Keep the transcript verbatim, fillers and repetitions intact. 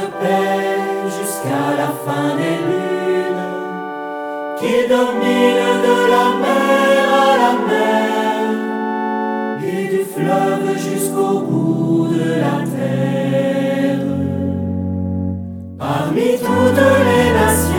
de paix jusqu'à la fin des lunes, qu'il domine de la mer à la mer et du fleuve jusqu'au bout de la terre. Parmi toutes les nations,